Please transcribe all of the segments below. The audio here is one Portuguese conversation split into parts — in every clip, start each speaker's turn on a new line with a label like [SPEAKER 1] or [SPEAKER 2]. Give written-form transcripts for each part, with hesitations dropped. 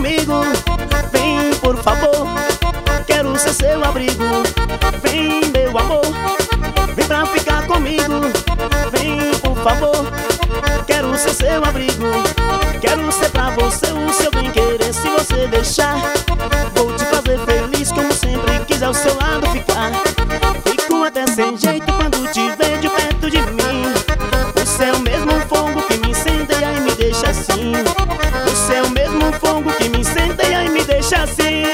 [SPEAKER 1] comigo, vem por favor. Quero ser seu abrigo, vem meu amor. Vem pra ficar comigo, vem por favor. Quero ser seu abrigo, quero ser pra você o seu bem querer. Se você deixar, vou te fazer feliz como sempre quis ao seu lado ficar. Fico até sem jeito quando te vejo perto de mim. Você é o mesmo fogo que me incendeia e me deixa assim. Você é o mesmo fogo que me incendeia e me deixa assim.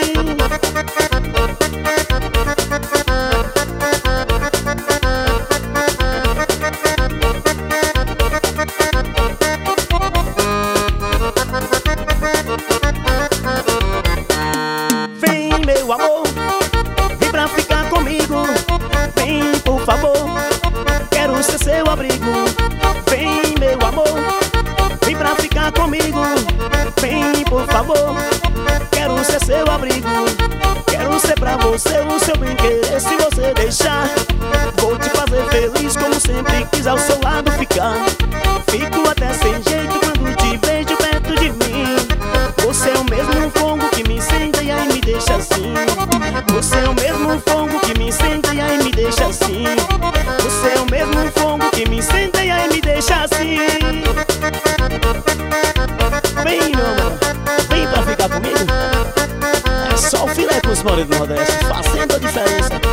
[SPEAKER 1] Vem meu amor, vem pra ficar comigo, vem por favor. Quero ser seu abrigo, vem meu amor. Vem pra ficar comigo, vem por favor. Quero ser seu abrigo, quero ser pra você o seu bem querer. Se você deixar, vou te fazer feliz como sempre quis ao seu lado ficar. Fico até sem jeito quando te vejo perto de mim. Você é o mesmo fogo que me incendeia e me deixa assim. Você é o mesmo fogo que me incendeia e me deixa assim. Você é o mesmo fogo que me incendeia e me deixa assim. Vem meu amor, vem pra ficar comigo. É só o filé com os morenos do Nordeste, fazendo a diferença.